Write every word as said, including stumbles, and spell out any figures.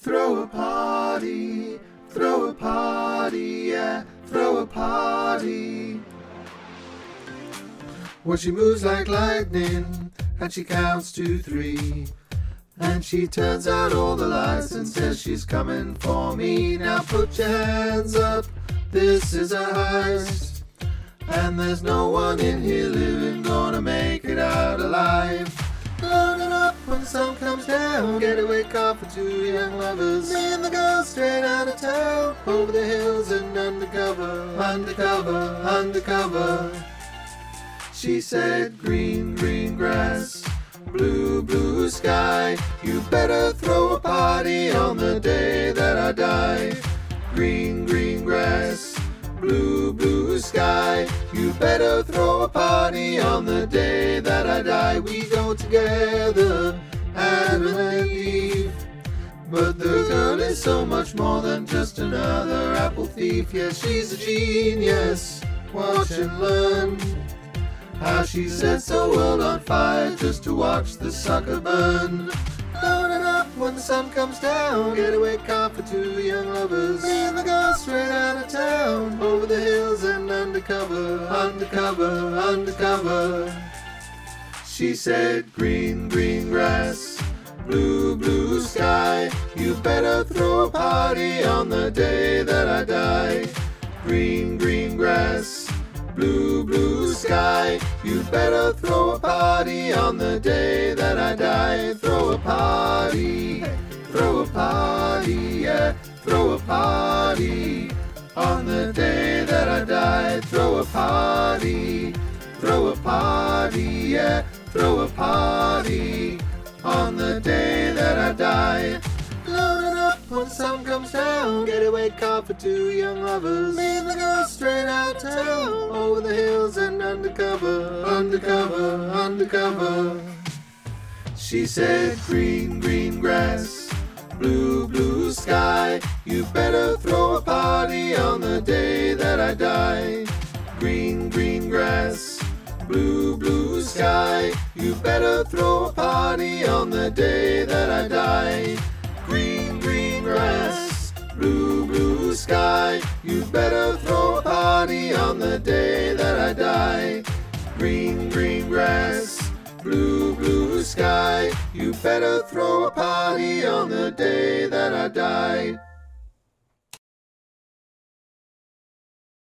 Throw a party, throw a party, yeah, throw a party. Well, she moves like lightning, and she counts to three. And she turns out all the lights and says she's coming for me. Now put your hands up, this is a heist. And there's no one in here living gonna make it out alive. Loading up when the sun comes down, getaway car for two young lovers. Me and the girl straight out of town, over the hills and undercover, undercover, undercover. She said green, green grass, blue, blue sky. You better throw a party on the day that I die. Green, green grass, blue, blue sky. You better throw a party on the day that I die. We go together, Adam and Eve. But the girl is so much more than just another apple thief. Yes, she's a genius. Watch and learn how she sets the world on fire just to watch the sucker burn. Loading up when the sun comes down, getaway car for two young lovers. Me and the girl straight out of town, over the hills and undercover, undercover, undercover. She said green, green grass, blue, blue sky. You better throw a party on the day that I die. Green, green grass, blue, blue sky. You better throw a party on the day that I die. Throw a party, throw a party, yeah. Throw a party on the day that I die. Throw a party, throw a party, yeah. Throw a party on the day that I die. Loading up when the sun comes down, getaway car for two young lovers. Me and the girl straight out town, over the hills and undercover, undercover, undercover. She said green, green grass, blue, blue sky. You better throw a party on the day that I die. Green, green grass, blue, blue sky. You better throw a party on the day that I die. Green, green grass, blue, blue sky. You better throw a party on the day that I die. Green, green grass, blue, blue sky. You better throw a party on the day that I die.